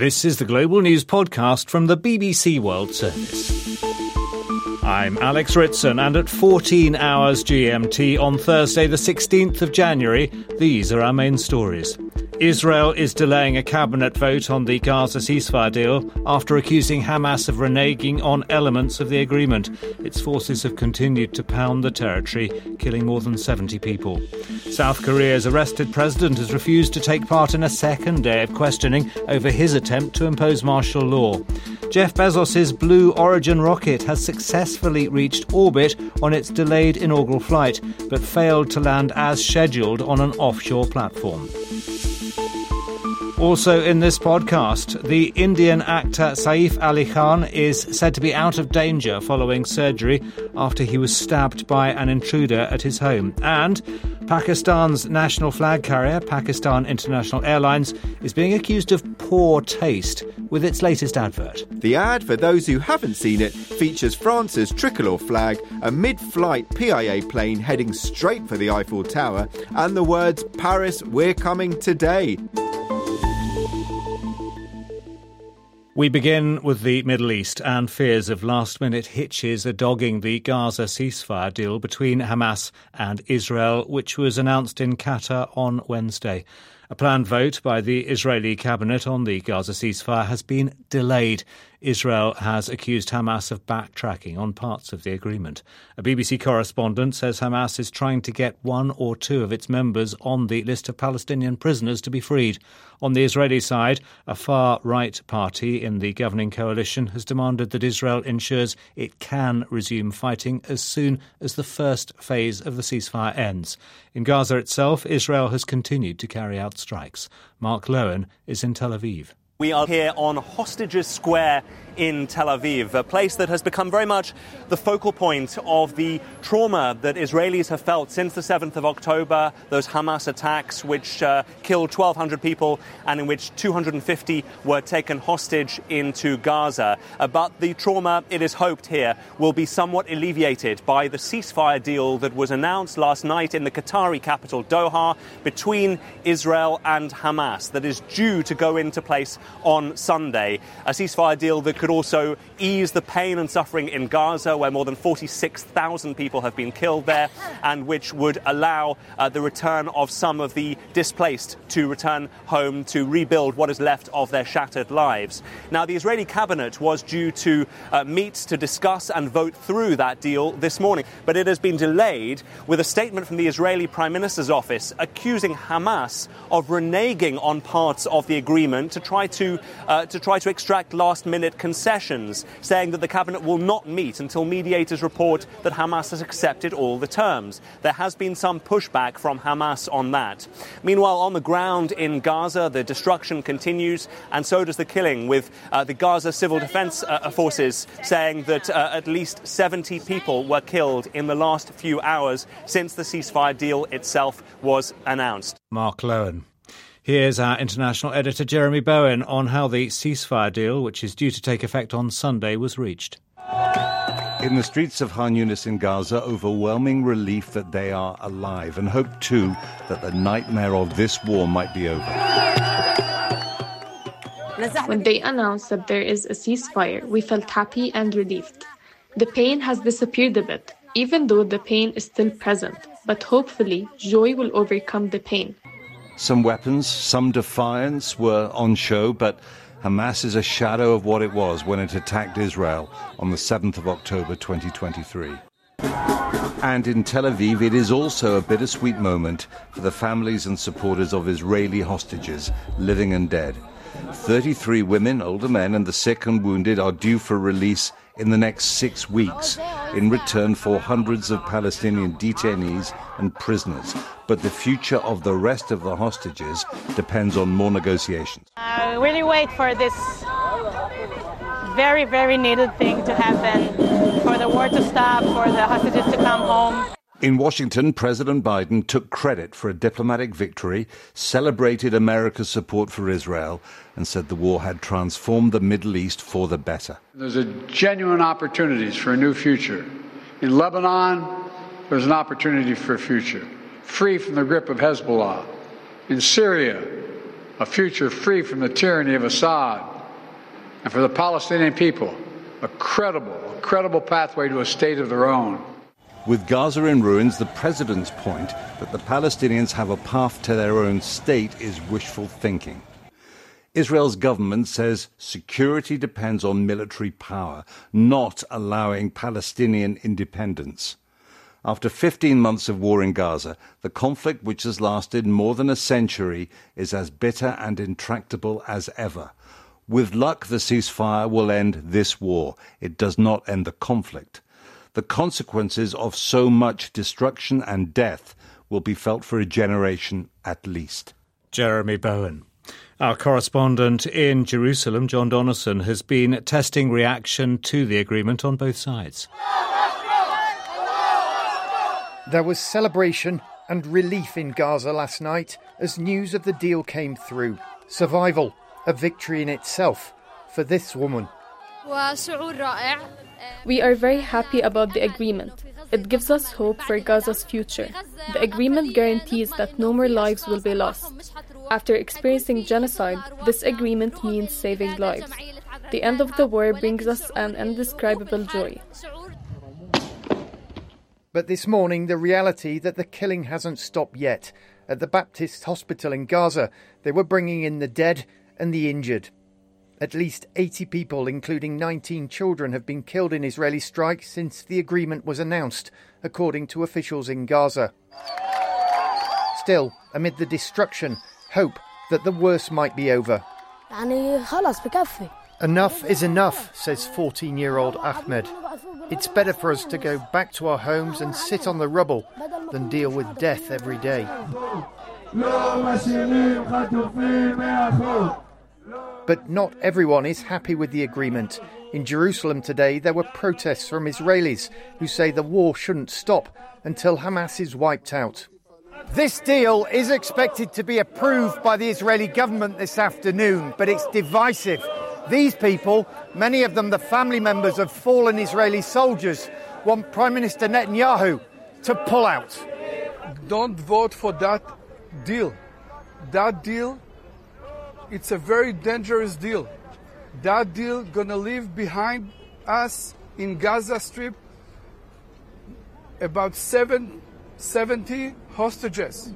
This is the Global News Podcast from the BBC World Service. I'm Alex Ritson, and at 14 hours GMT on Thursday the 16th of January, these are our main stories. Israel is delaying a cabinet vote on the Gaza ceasefire deal after accusing Hamas of reneging on elements of the agreement. Its forces have continued to pound the territory, killing more than 70 people. South Korea's arrested president has refused to take part in a second day of questioning over his attempt to impose martial law. Jeff Bezos' Blue Origin rocket has successfully reached orbit on its delayed inaugural flight, but failed to land as scheduled on an offshore platform. Also in this podcast, the Indian actor Saif Ali Khan is said to be out of danger following surgery after he was stabbed by an intruder at his home. And Pakistan's national flag carrier, Pakistan International Airlines, is being accused of poor taste with its latest advert. The ad, for those who haven't seen it, features France's tricolour flag, a mid-flight PIA plane heading straight for the Eiffel Tower, and the words, "Paris, we're coming today." We begin with the Middle East, and fears of last-minute hitches are dogging the Gaza ceasefire deal between Hamas and Israel, which was announced in Qatar on Wednesday. A planned vote by the Israeli cabinet on the Gaza ceasefire has been delayed. Israel has accused Hamas of backtracking on parts of the agreement. A BBC correspondent says Hamas is trying to get one or two of its members on the list of Palestinian prisoners to be freed. On the Israeli side, a far-right party in the governing coalition has demanded that Israel ensures it can resume fighting as soon as the first phase of the ceasefire ends. In Gaza itself, Israel has continued to carry out strikes. Mark Lowen is in Tel Aviv. We are here on Hostages Square in Tel Aviv, a place that has become very much the focal point of the trauma that Israelis have felt since the 7th of October, those Hamas attacks which killed 1,200 people and in which 250 were taken hostage into Gaza. But the trauma, it is hoped here, will be somewhat alleviated by the ceasefire deal that was announced last night in the Qatari capital Doha between Israel and Hamas, that is due to go into place on Sunday. A ceasefire deal that could also ease the pain and suffering in Gaza, where more than 46,000 people have been killed there, and which would allow the return of some of the displaced to return home to rebuild what is left of their shattered lives. Now, the Israeli cabinet was due to meet to discuss and vote through that deal this morning, but it has been delayed with a statement from the Israeli Prime Minister's office accusing Hamas of reneging on parts of the agreement to try to extract last-minute concessions, saying that the cabinet will not meet until mediators report that Hamas has accepted all the terms. There has been some pushback from Hamas on that. Meanwhile, on the ground in Gaza, the destruction continues, and so does the killing, with the Gaza Civil Defense Forces saying that at least 70 people were killed in the last few hours since the ceasefire deal itself was announced. Mark Lowen. Here's our international editor Jeremy Bowen on how the ceasefire deal, which is due to take effect on Sunday, was reached. In the streets of Khan Yunis in Gaza, overwhelming relief that they are alive, and hope too that the nightmare of this war might be over. When they announced that there is a ceasefire, we felt happy and relieved. The pain has disappeared a bit, even though the pain is still present, but hopefully joy will overcome the pain. Some weapons, some defiance were on show, but Hamas is a shadow of what it was when it attacked Israel on the 7th of October 2023. And in Tel Aviv, it is also a bittersweet moment for the families and supporters of Israeli hostages, living and dead. 33 women, older men, and the sick and wounded are due for release in the next 6 weeks in return for hundreds of Palestinian detainees and prisoners. But the future of the rest of the hostages depends on more negotiations. I really wait for this very, very needed thing to happen, for the war to stop, for the hostages to come home. In Washington, President Biden took credit for a diplomatic victory, celebrated America's support for Israel, and said the war had transformed the Middle East for the better. There's a genuine opportunities for a new future. In Lebanon, there's an opportunity for a future, free from the grip of Hezbollah. In Syria, a future free from the tyranny of Assad, and for the Palestinian people, a credible pathway to a state of their own. With Gaza in ruins, the president's point that the Palestinians have a path to their own state is wishful thinking. Israel's government says security depends on military power, not allowing Palestinian independence. After 15 months of war in Gaza, the conflict, which has lasted more than a century, is as bitter and intractable as ever. With luck, the ceasefire will end this war. It does not end the conflict. The consequences of so much destruction and death will be felt for a generation at least. Jeremy Bowen. Our correspondent in Jerusalem, John Donnison, has been testing reaction to the agreement on both sides. There was celebration and relief in Gaza last night as news of the deal came through. Survival, a victory in itself for this woman. We are very happy about the agreement. It gives us hope for Gaza's future. The agreement guarantees that no more lives will be lost. After experiencing genocide, this agreement means saving lives. The end of the war brings us an indescribable joy. But this morning, the reality that the killing hasn't stopped yet. At the Baptist Hospital in Gaza, they were bringing in the dead and the injured. At least 80 people, including 19 children, have been killed in Israeli strikes since the agreement was announced, according to officials in Gaza. Still, amid the destruction, hope that the worst might be over. Enough is enough, says 14-year-old Ahmed. It's better for us to go back to our homes and sit on the rubble than deal with death every day. But not everyone is happy with the agreement. In Jerusalem today, there were protests from Israelis who say the war shouldn't stop until Hamas is wiped out. This deal is expected to be approved by the Israeli government this afternoon, but it's divisive. These people, many of them the family members of fallen Israeli soldiers, want Prime Minister Netanyahu to pull out. Don't vote for that deal. That deal, it's a very dangerous deal. That deal gonna leave behind us in Gaza Strip about 70 hostages.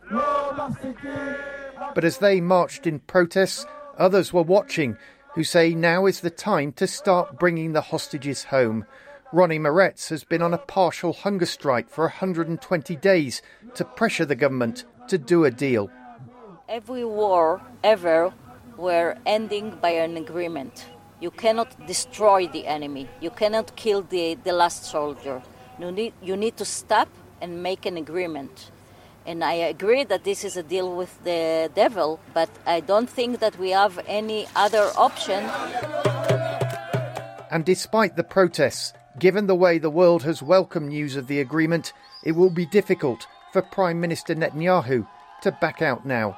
But as they marched in protests, others were watching, who say now is the time to start bringing the hostages home. Ronnie Moretz has been on a partial hunger strike for 120 days to pressure the government to do a deal. Every war ever were ending by an agreement. You cannot destroy the enemy. You cannot kill the last soldier. You need to stop and make an agreement. And I agree that this is a deal with the devil, but I don't think that we have any other option. And despite the protests, given the way the world has welcomed news of the agreement, it will be difficult for Prime Minister Netanyahu to back out now.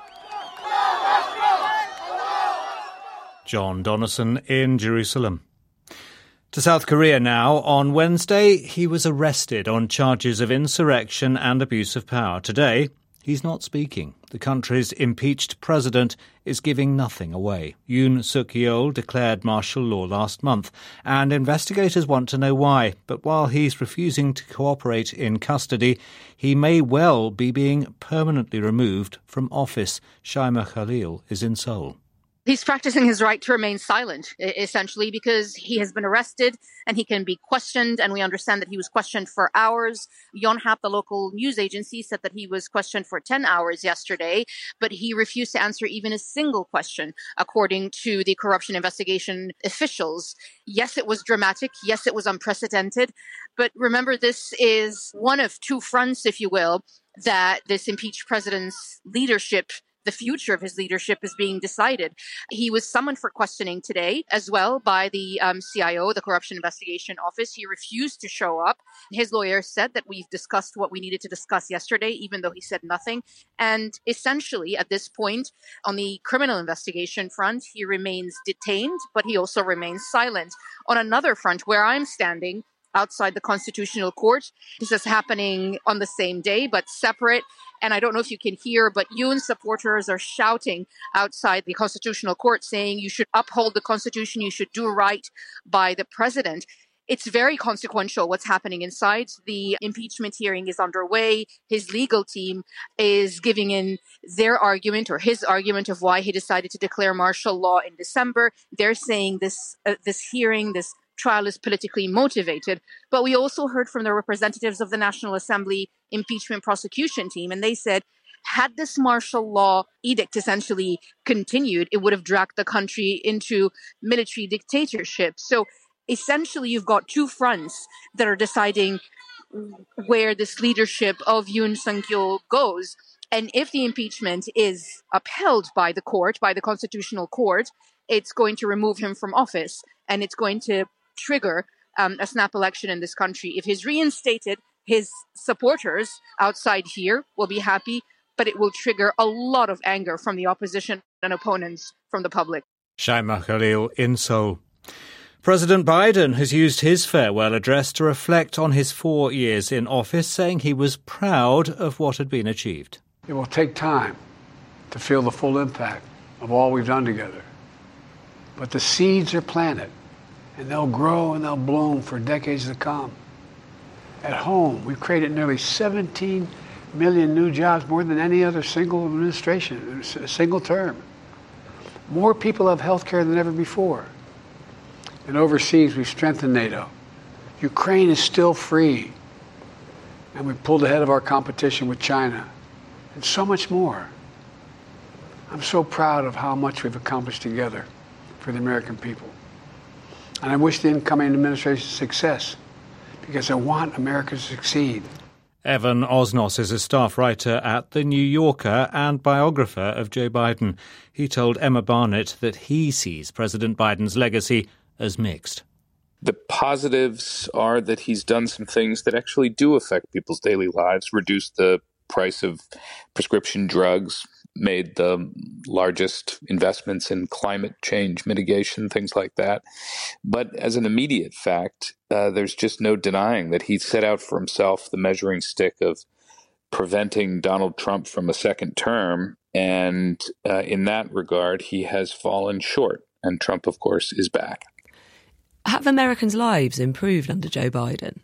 John Donnison in Jerusalem. To South Korea now. On Wednesday, he was arrested on charges of insurrection and abuse of power. Today, he's not speaking. The country's impeached president is giving nothing away. Yoon Suk-yeol declared martial law last month, and investigators want to know why. But while he's refusing to cooperate in custody, he may well be being permanently removed from office. Shaima Khalil is in Seoul. He's practicing his right to remain silent, essentially, because he has been arrested and he can be questioned. And we understand that he was questioned for hours. Yonhap, the local news agency, said that he was questioned for 10 hours yesterday, but he refused to answer even a single question, according to the corruption investigation officials. Yes, it was dramatic. Yes, it was unprecedented. But remember, this is one of two fronts, if you will, that this impeached president's leadership, the future of his leadership, is being decided. He was summoned for questioning today as well by the CIO, the Corruption Investigation Office. He refused to show up. His lawyer said that we've discussed what we needed to discuss yesterday, even though he said nothing. And essentially, at this point, on the criminal investigation front, he remains detained, but he also remains silent. On another front, where I'm standing, outside the Constitutional Court, this is happening on the same day, but separate. And I don't know if you can hear, but Yoon supporters are shouting outside the Constitutional Court saying you should uphold the Constitution, you should do right by the president. It's very consequential what's happening inside. The impeachment hearing is underway. His legal team is giving in their argument or his argument of why he decided to declare martial law in December. They're saying this trial is politically motivated. But we also heard from the representatives of the National Assembly impeachment prosecution team, and they said, had this martial law edict essentially continued, it would have dragged the country into military dictatorship. So essentially, you've got two fronts that are deciding where this leadership of Yoon Suk-yeol goes. And if the impeachment is upheld by the court, by the Constitutional Court, it's going to remove him from office and it's going to trigger a snap election in this country. If he's reinstated, his supporters outside here will be happy, but it will trigger a lot of anger from the opposition and opponents from the public. Shaima Khalil in Seoul. President Biden has used his farewell address to reflect on his 4 years in office, saying he was proud of what had been achieved. It will take time to feel the full impact of all we've done together. But the seeds are planted, and they'll grow and they'll bloom for decades to come. At home, we've created nearly 17 million new jobs, more than any other single administration, a single term. More people have health care than ever before. And overseas, we've strengthened NATO. Ukraine is still free. And we pulled ahead of our competition with China. And so much more. I'm so proud of how much we've accomplished together for the American people. And I wish the incoming administration success, because I want America to succeed. Evan Osnos is a staff writer at The New Yorker and biographer of Joe Biden. He told Emma Barnett that he sees President Biden's legacy as mixed. The positives are that he's done some things that actually do affect people's daily lives, reduced the price of prescription drugs, made the largest investments in climate change mitigation, things like that. But as an immediate fact, there's just no denying that he set out for himself the measuring stick of preventing Donald Trump from a second term. And in that regard, he has fallen short. And Trump, of course, is back. Have Americans' lives improved under Joe Biden?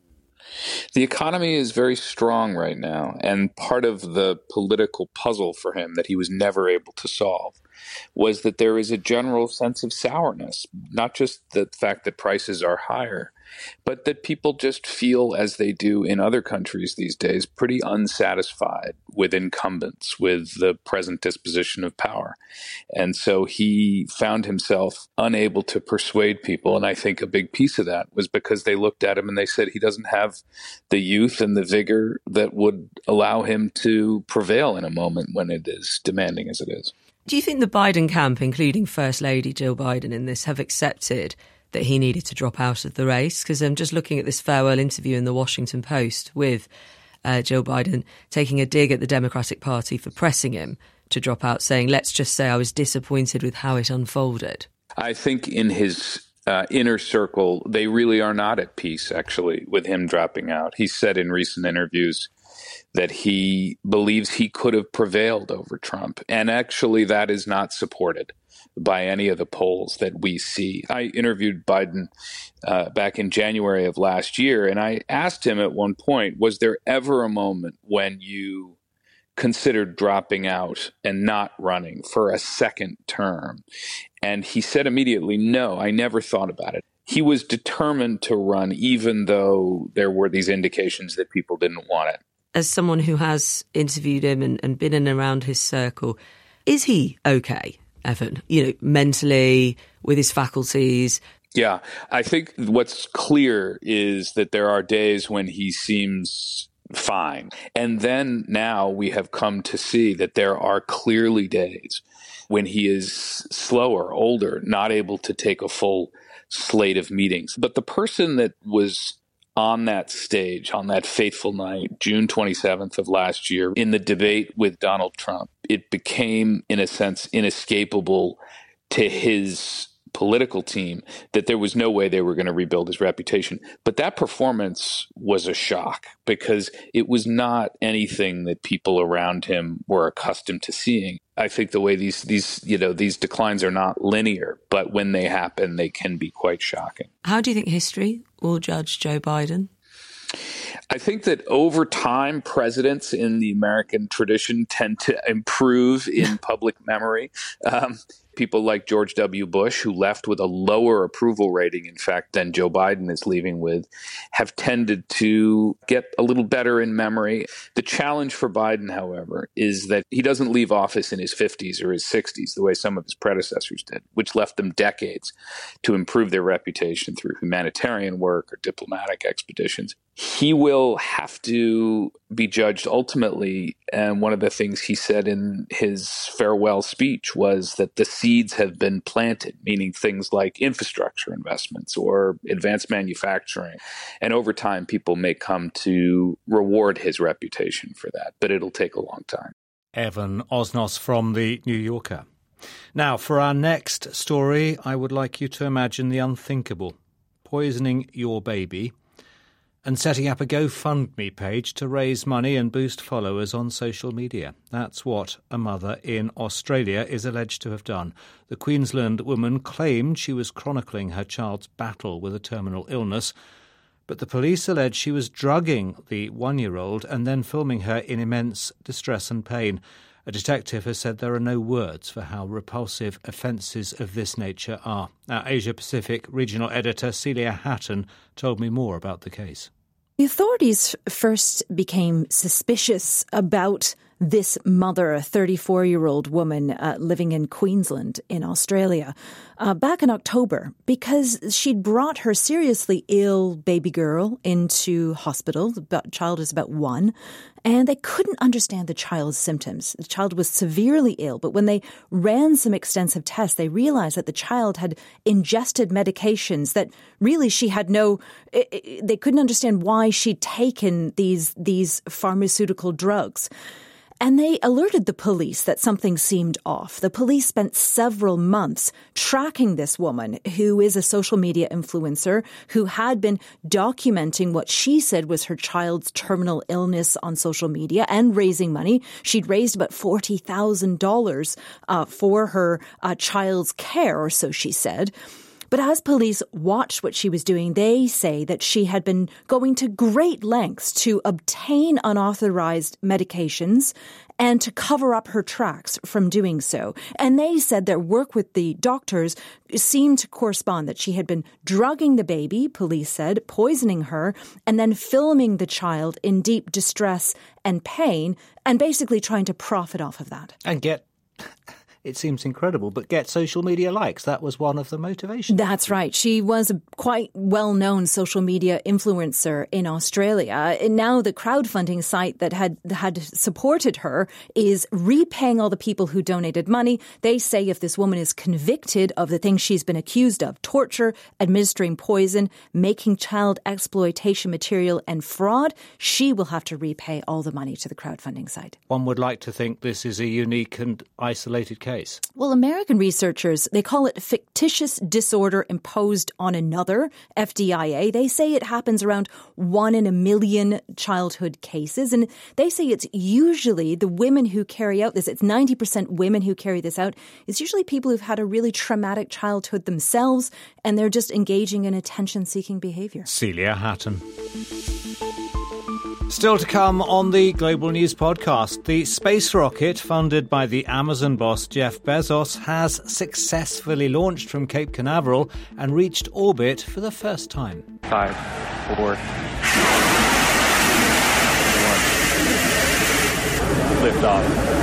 The economy is very strong right now, and part of the political puzzle for him that he was never able to solve was that there is a general sense of sourness, not just the fact that prices are higher, but that people just feel, as they do in other countries these days, pretty unsatisfied with incumbents, with the present disposition of power. And so he found himself unable to persuade people. And I think a big piece of that was because they looked at him and they said he doesn't have the youth and the vigor that would allow him to prevail in a moment when it is demanding as it is. Do you think the Biden camp, including First Lady Jill Biden in this, have accepted that he needed to drop out of the race? Because I'm just looking at this farewell interview in the Washington Post with Jill Biden taking a dig at the Democratic Party for pressing him to drop out, saying, let's just say I was disappointed with how it unfolded. I think in his inner circle, they really are not at peace, actually, with him dropping out. He said in recent interviews that he believes he could have prevailed over Trump. And actually, that is not supported by any of the polls that we see. I interviewed Biden back in January of last year, and I asked him at one point, was there ever a moment when you considered dropping out and not running for a second term? And he said immediately, no, I never thought about it. He was determined to run, even though there were these indications that people didn't want it. As someone who has interviewed him and been in and around his circle, is he okay, Evan? You know, mentally, with his faculties? Yeah, I think what's clear is that there are days when he seems fine. And then now we have come to see that there are clearly days when he is slower, older, not able to take a full slate of meetings. But the person that was on that stage, on that fateful night, June 27th of last year, in the debate with Donald Trump, it became, in a sense, inescapable to his political team that there was no way they were going to rebuild his reputation. But that performance was a shock because it was not anything that people around him were accustomed to seeing. I think the way these declines are not linear, but when they happen, they can be quite shocking. How do you think history will judge Joe Biden? I think that over time, presidents in the American tradition tend to improve in public memory. People like George W. Bush, who left with a lower approval rating, in fact, than Joe Biden is leaving with, have tended to get a little better in memory. The challenge for Biden, however, is that he doesn't leave office in his 50s or his 60s the way some of his predecessors did, which left them decades to improve their reputation through humanitarian work or diplomatic expeditions. He will have to be judged ultimately. And one of the things he said in his farewell speech was that the seeds have been planted, meaning things like infrastructure investments or advanced manufacturing. And over time, people may come to reward his reputation for that, but it'll take a long time. Evan Osnos from The New Yorker. Now, for our next story, I would like you to imagine the unthinkable: poisoning your baby and setting up a GoFundMe page to raise money and boost followers on social media. That's what a mother in Australia is alleged to have done. The Queensland woman claimed she was chronicling her child's battle with a terminal illness, but the police allege she was drugging the 1-year-old and then filming her in immense distress and pain. A detective has said there are no words for how repulsive offences of this nature are. Our Asia-Pacific regional editor Celia Hatton told me more about the case. The authorities first became suspicious about this mother, a 34-year-old woman living in Queensland in Australia, back in October, because she'd brought her seriously ill baby girl into hospital. The child is about 1, and they couldn't understand the child's symptoms. The child was severely ill, but when they ran some extensive tests, they realized that the child had ingested medications that really she had they couldn't understand why she'd taken these pharmaceutical drugs. And they alerted the police that something seemed off. The police spent several months tracking this woman, who is a social media influencer, who had been documenting what she said was her child's terminal illness on social media and raising money. She'd raised about $40,000 for her child's care, or so she said. But as police watched what she was doing, they say that she had been going to great lengths to obtain unauthorized medications and to cover up her tracks from doing so. And they said their work with the doctors seemed to correspond, that she had been drugging the baby, police said, poisoning her, and then filming the child in deep distress and pain, and basically trying to profit off of that. And get... It seems incredible, but get social media likes. That was one of the motivations. That's right. She was a quite well-known social media influencer in Australia. And now the crowdfunding site that had supported her is repaying all the people who donated money. They say if this woman is convicted of the things she's been accused of, torture, administering poison, making child exploitation material, and fraud, she will have to repay all the money to the crowdfunding site. One would like to think this is a unique and isolated case. Well, American researchers, they call it fictitious disorder imposed on another, FDIA. They say it happens around 1 in a million childhood cases. And they say it's usually the women who carry out this, it's 90% women who carry this out. It's usually people who've had a really traumatic childhood themselves, and they're just engaging in attention-seeking behaviour. Celia Hatton. Still to come on the Global News Podcast, the space rocket funded by the Amazon boss Jeff Bezos has successfully launched from Cape Canaveral and reached orbit for the first time. 5, 4, 1. Lift off.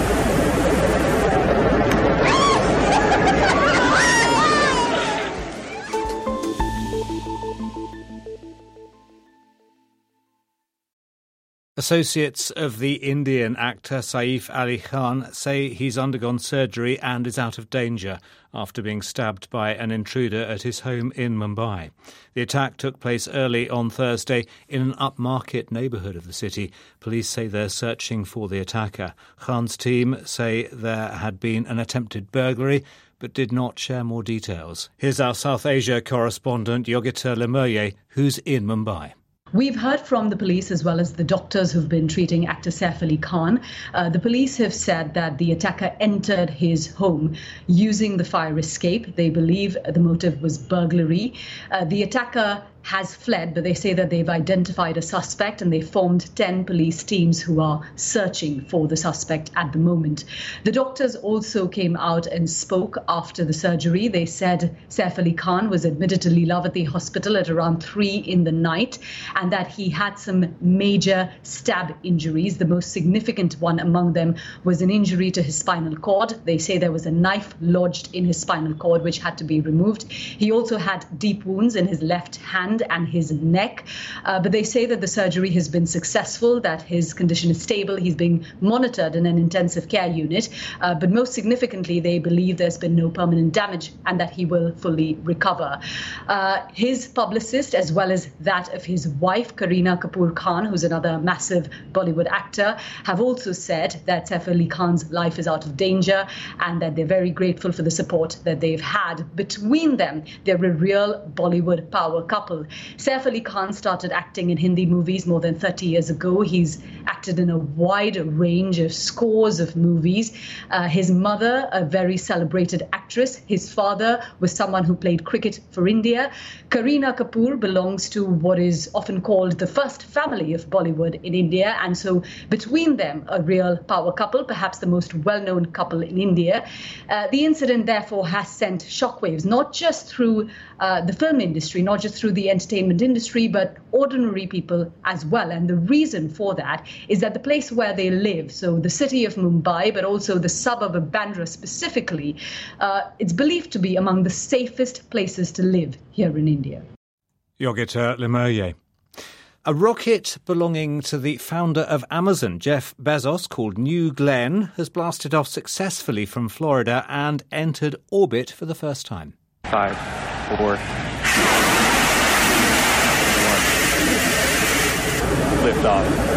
Associates of the Indian actor Saif Ali Khan say he's undergone surgery and is out of danger after being stabbed by an intruder at his home in Mumbai. The attack took place early on Thursday in an upmarket neighbourhood of the city. Police say they're searching for the attacker. Khan's team say there had been an attempted burglary, but did not share more details. Here's our South Asia correspondent, Yogita Lemerye, who's in Mumbai. We've heard from the police as well as the doctors who've been treating actor Saif Ali Khan. The police have said that the attacker entered his home using the fire escape. They believe the motive was burglary. The attacker has fled, but they say that they've identified a suspect and they formed 10 police teams who are searching for the suspect at the moment. The doctors also came out and spoke after the surgery. They said Saif Ali Khan was admitted to Lilavati Hospital at around 3 in the night and that he had some major stab injuries. The most significant one among them was an injury to his spinal cord. They say there was a knife lodged in his spinal cord which had to be removed. He also had deep wounds in his left hand and his neck, but they say that the surgery has been successful, that his condition is stable. He's being monitored in an intensive care unit, but most significantly they believe there's been no permanent damage and that he will fully recover. His publicist, as well as that of his wife Kareena Kapoor Khan, who's another massive Bollywood actor, have also said that Saif Ali Khan's life is out of danger and that they're very grateful for the support that they've had between them. They're a real Bollywood power couple. Saif Ali Khan started acting in Hindi movies more than 30 years ago. He's acted in a wide range of scores of movies. His mother, a very celebrated actress. His father was someone who played cricket for India. Kareena Kapoor belongs to what is often called the first family of Bollywood in India. And so between them, a real power couple, perhaps the most well-known couple in India. The incident, therefore, has sent shockwaves, not just through the film industry, not just through the entertainment industry, but ordinary people as well. And the reason for that is that the place where they live, so the city of Mumbai, but also the suburb of Bandra specifically, it's believed to be among the safest places to live here in India. Yogita Lemerye. A rocket belonging to the founder of Amazon, Jeff Bezos, called New Glenn, has blasted off successfully from Florida and entered orbit for the first time. 5, 4, 1. Liftoff.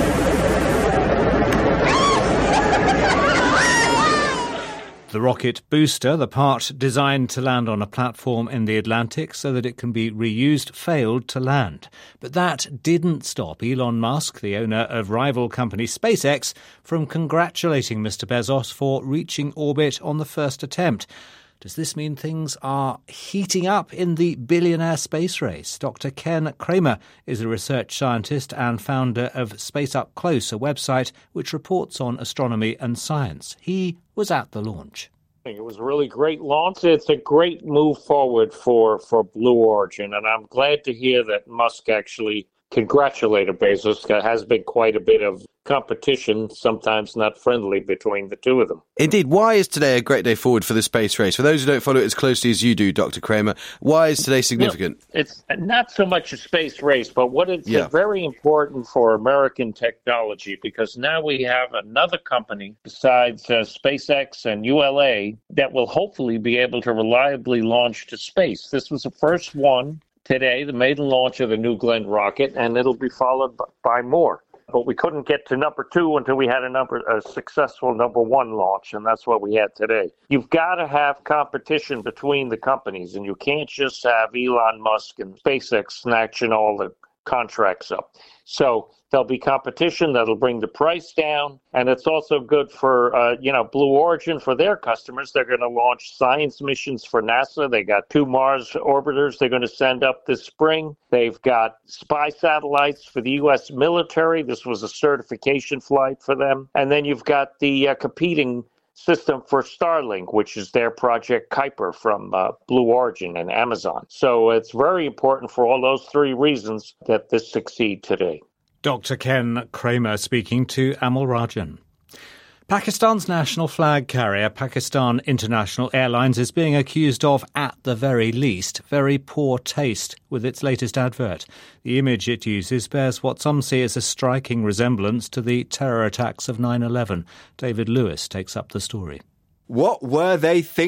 The rocket booster, the part designed to land on a platform in the Atlantic so that it can be reused, failed to land. But that didn't stop Elon Musk, the owner of rival company SpaceX, from congratulating Mr. Bezos for reaching orbit on the first attempt. Does this mean things are heating up in the billionaire space race? Dr. Ken Kramer is a research scientist and founder of Space Up Close, a website which reports on astronomy and science. He was at the launch. It was a really great launch. It's a great move forward for Blue Origin, and I'm glad to hear that Musk actually congratulated Bezos. There has been quite a bit of competition, sometimes not friendly, between the two of them. Indeed. Why is today a great day forward for the space race? For those who don't follow it as closely as you do, Dr. Kramer, why is today significant? Well, it's not so much a space race, but what it's very important for American technology, because now we have another company besides SpaceX and ULA that will hopefully be able to reliably launch to space. This was the first one today, the maiden launch of the New Glenn rocket, and it'll be followed by more. But we couldn't get to number 2 until we had a successful number 1 launch, and that's what we had today. You've got to have competition between the companies, and you can't just have Elon Musk and SpaceX snatching all the contracts up. So there'll be competition that'll bring the price down, and it's also good for Blue Origin for their customers. They're going to launch science missions for NASA. They got 2 Mars orbiters they're going to send up this spring. They've got spy satellites for the U.S. military. This was a certification flight for them. And then you've got the competing system for Starlink, which is their Project Kuiper from Blue Origin and Amazon. So it's very important for all those 3 reasons that this succeed today. Dr. Ken Kramer speaking to Amal Rajan. Pakistan's national flag carrier, Pakistan International Airlines, is being accused of, at the very least, very poor taste with its latest advert. The image it uses bears what some see as a striking resemblance to the terror attacks of 9/11. David Lewis takes up the story. What were they thinking?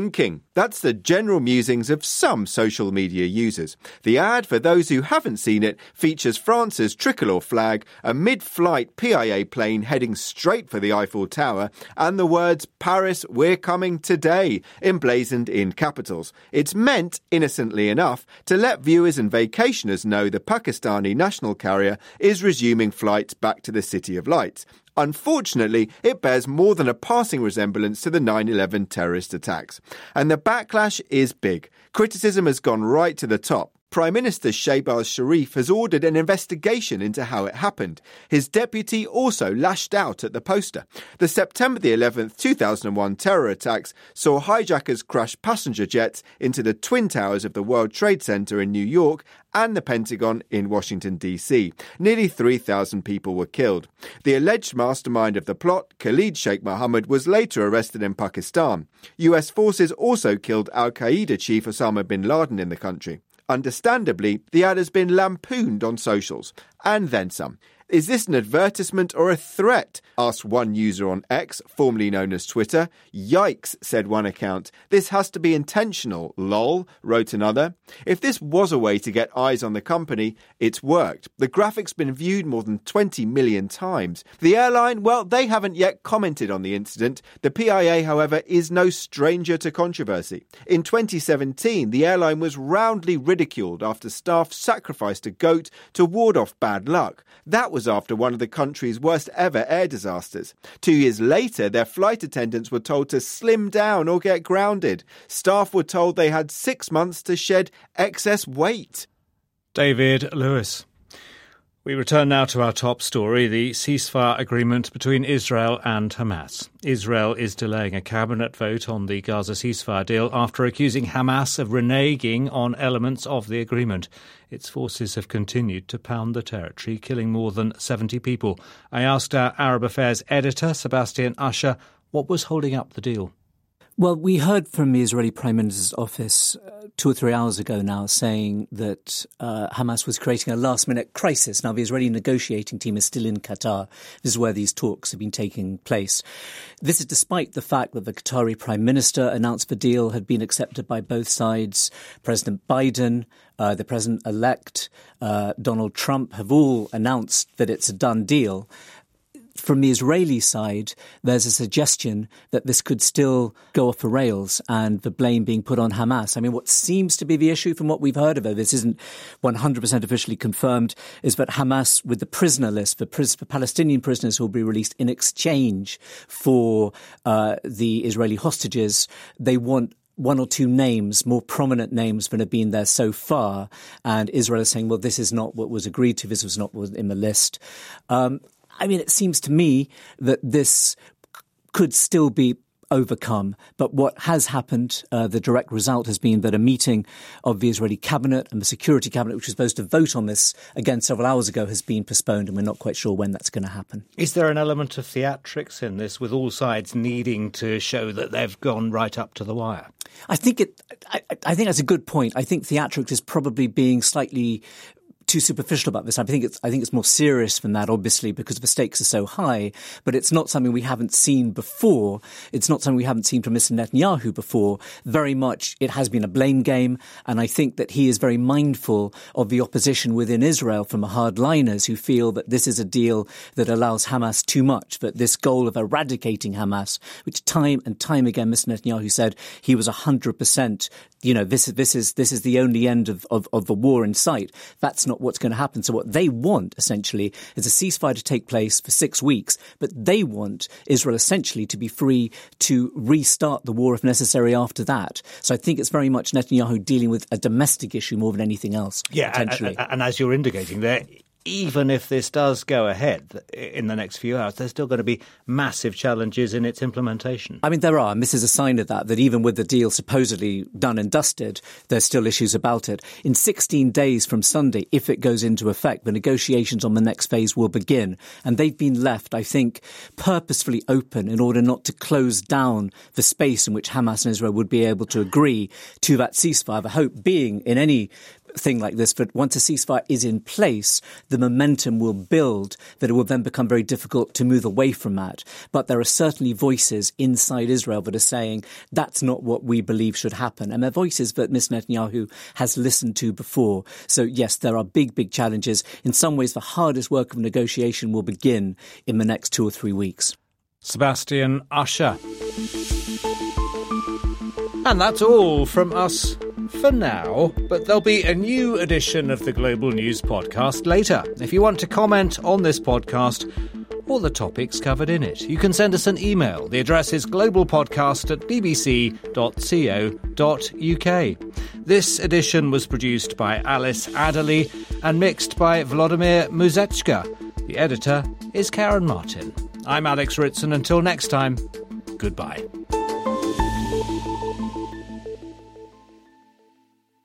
That's the general musings of some social media users. The ad, for those who haven't seen it, features France's tricolour flag, a mid-flight PIA plane heading straight for the Eiffel Tower, and the words "Paris, we're coming today" emblazoned in capitals. It's meant, innocently enough, to let viewers and vacationers know the Pakistani national carrier is resuming flights back to the City of Lights. Unfortunately, it bears more than a passing resemblance to the 9/11 terrorist attacks. And the backlash is big. Criticism has gone right to the top. Prime Minister Shehbaz Sharif has ordered an investigation into how it happened. His deputy also lashed out at the poster. The September the 11th, 2001 terror attacks saw hijackers crash passenger jets into the Twin Towers of the World Trade Center in New York and the Pentagon in Washington, D.C. Nearly 3,000 people were killed. The alleged mastermind of the plot, Khalid Sheikh Mohammed, was later arrested in Pakistan. US forces also killed al-Qaeda chief Osama bin Laden in the country. Understandably, the ad has been lampooned on socials, and then some. Is this an advertisement or a threat? Asked one user on X, formerly known as Twitter. Yikes, said one account. This has to be intentional, lol, wrote another. If this was a way to get eyes on the company, it's worked. The graphic's been viewed more than 20 million times. The airline, well, they haven't yet commented on the incident. The PIA, however, is no stranger to controversy. In 2017, the airline was roundly ridiculed after staff sacrificed a goat to ward off bad luck. That was after one of the country's worst ever air disasters. 2 years later, their flight attendants were told to slim down or get grounded. Staff were told they had 6 months to shed excess weight. David Lewis. We return now to our top story, the ceasefire agreement between Israel and Hamas. Israel is delaying a cabinet vote on the Gaza ceasefire deal after accusing Hamas of reneging on elements of the agreement. Its forces have continued to pound the territory, killing more than 70 people. I asked our Arab Affairs editor, Sebastian Usher, what was holding up the deal. Well, we heard from the Israeli Prime Minister's office 2 or 3 hours ago now saying that Hamas was creating a last-minute crisis. Now, the Israeli negotiating team is still in Qatar. This is where these talks have been taking place. This is despite the fact that the Qatari Prime Minister announced the deal had been accepted by both sides. President Biden, the President-elect, Donald Trump have all announced that it's a done deal. From the Israeli side, there's a suggestion that this could still go off the rails and the blame being put on Hamas. I mean, what seems to be the issue from what we've heard of it, this isn't 100% officially confirmed, is that Hamas, with the prisoner list, the Palestinian prisoners who will be released in exchange for the Israeli hostages, they want 1 or 2 names, more prominent names than have been there so far. And Israel is saying, well, this is not what was agreed to. This was not what was in the list. I mean, it seems to me that this could still be overcome. But what has happened, the direct result has been that a meeting of the Israeli cabinet and the security cabinet, which was supposed to vote on this again several hours ago, has been postponed, and we're not quite sure when that's going to happen. Is there an element of theatrics in this, with all sides needing to show that they've gone right up to the wire? I think that's a good point. I think theatrics is probably being slightly too superficial about this. I think it's more serious than that, obviously, because the stakes are so high. But it's not something we haven't seen before. It's not something we haven't seen from Mr. Netanyahu before. Very much, it has been a blame game, and I think that he is very mindful of the opposition within Israel from the hardliners who feel that this is a deal that allows Hamas too much. That this goal of eradicating Hamas, which time and time again Mr. Netanyahu said he was 100%. This is the only end of the war in sight. That's not what's going to happen. So what they want, essentially, is a ceasefire to take place for 6 weeks. But they want Israel, essentially, to be free to restart the war if necessary after that. So I think it's very much Netanyahu dealing with a domestic issue more than anything else, potentially. And as you're indicating there, even if this does go ahead in the next few hours, there's still going to be massive challenges in its implementation. I mean, there are, and this is a sign of that even with the deal supposedly done and dusted, there's still issues about it. In 16 days from Sunday, if it goes into effect, the negotiations on the next phase will begin. And they've been left, I think, purposefully open in order not to close down the space in which Hamas and Israel would be able to agree to that ceasefire. The hope being in any thing like this, but once a ceasefire is in place, the momentum will build, that it will then become very difficult to move away from that. But there are certainly voices inside Israel that are saying that's not what we believe should happen. And they're voices that Mr. Netanyahu has listened to before. So yes, there are big, big challenges. In some ways, the hardest work of negotiation will begin in the next 2 or 3 weeks. Sebastian Usher. And that's all from us for now, but there'll be a new edition of the Global News Podcast later. If you want to comment on this podcast or the topics covered in it, you can send us an email. The address is globalpodcast@bbc.co.uk. This edition was produced by Alice Adderley and mixed by Vladimir Muzechka. The editor is Karen Martin. I'm Alex Ritson. Until next time, goodbye.